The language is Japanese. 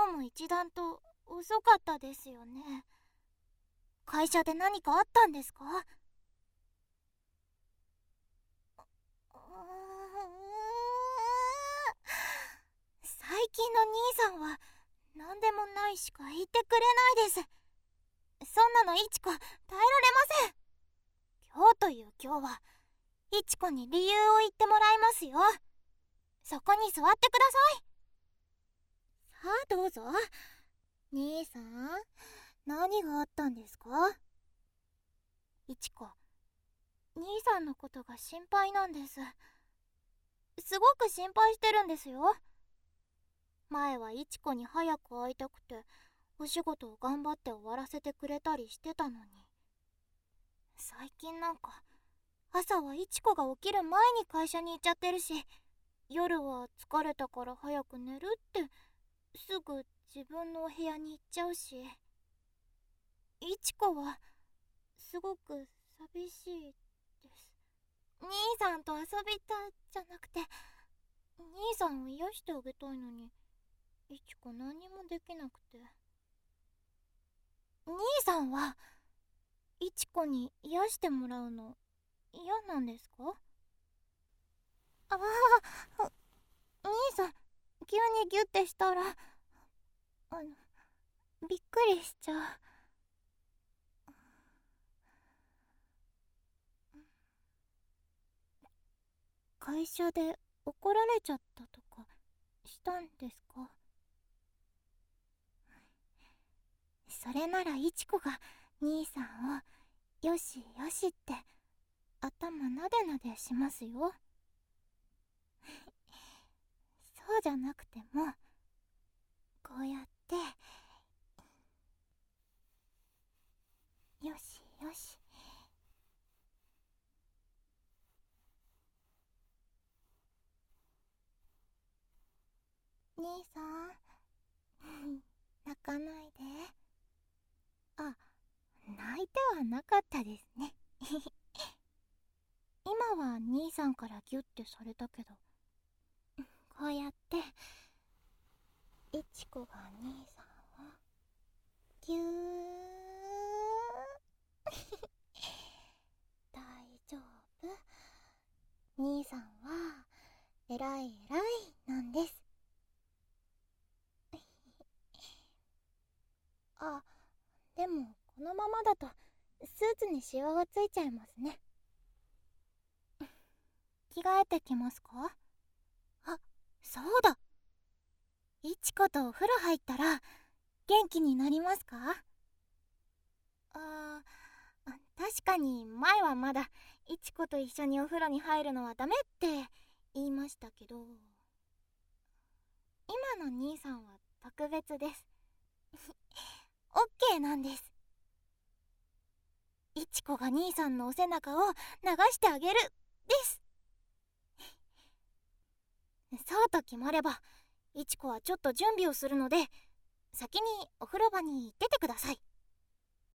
日も一段と遅かったですよね。会社で何かあったんですか？最近の兄さんは何でもないしか言ってくれないです。そんなのイチコ耐えられません。今日という今日はイチコに理由を言ってもらいますよ。そこに座ってください。さあどうぞ。兄さん、何があったんですか？イチコ、兄さんのことが心配なんです。すごく心配してるんですよ。前はイチコに早く会いたくてお仕事を頑張って終わらせてくれたりしてたのに、最近なんか朝はイチコが起きる前に会社に行っちゃってるし、夜は疲れたから早く寝るってすぐ自分のお部屋に行っちゃうし、イチコはすごく寂しいです。兄さんと遊びたいじゃなくて、兄さんを癒してあげたいのに、イチコ何もできなくて。兄さんはイチコに癒してもらうの嫌なんですか？ああ、兄さん、急にギュッてしたらびっくりしちゃう。会社で怒られちゃったとかしたんですか？それならイチコが兄さんをよしよしって頭なでなでしますよ。そうじゃなくてもこうやってよしよし。兄さん泣かないで。あ、泣いてはなかったですね。今は兄さんからギュッてされたけど、こうやってイチコが兄さんをぎゅー大丈夫、兄さんは偉い偉いなんです。あ、でもこのままだとスーツにシワがついちゃいますね。着替えてきますか？あ、そうだ、イチコとお風呂入ったら元気になりますか？あー、確かに前はまだイチコと一緒にお風呂に入るのはダメって言いましたけど、今の兄さんは特別です。オッケーなんです。イチコが兄さんのお背中を流してあげるです。そうと決まればイチコはちょっと準備をするので、先にお風呂場に行っててください。